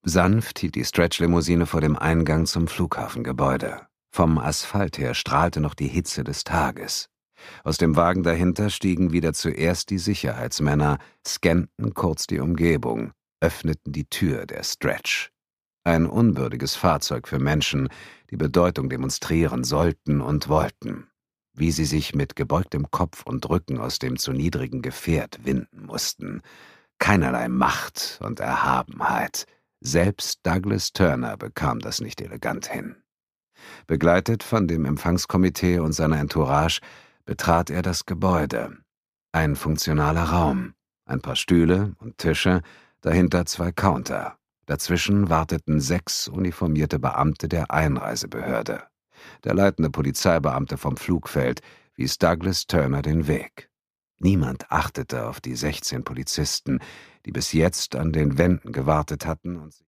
Sanft hielt die Stretch-Limousine vor dem Eingang zum Flughafengebäude. Vom Asphalt her strahlte noch die Hitze des Tages. Aus dem Wagen dahinter stiegen wieder zuerst die Sicherheitsmänner, scannten kurz die Umgebung, öffneten die Tür der Stretch. Ein unwürdiges Fahrzeug für Menschen, die Bedeutung demonstrieren sollten und wollten. Wie sie sich mit gebeugtem Kopf und Rücken aus dem zu niedrigen Gefährt winden mussten. Keinerlei Macht und Erhabenheit. Selbst Douglas Turner bekam das nicht elegant hin. Begleitet von dem Empfangskomitee und seiner Entourage betrat er das Gebäude. Ein funktionaler Raum, ein paar Stühle und Tische, dahinter 2 Counter. Dazwischen warteten 6 uniformierte Beamte der Einreisebehörde. Der leitende Polizeibeamte vom Flugfeld wies Douglas Turner den Weg. Niemand achtete auf die 16 Polizisten, die bis jetzt an den Wänden gewartet hatten und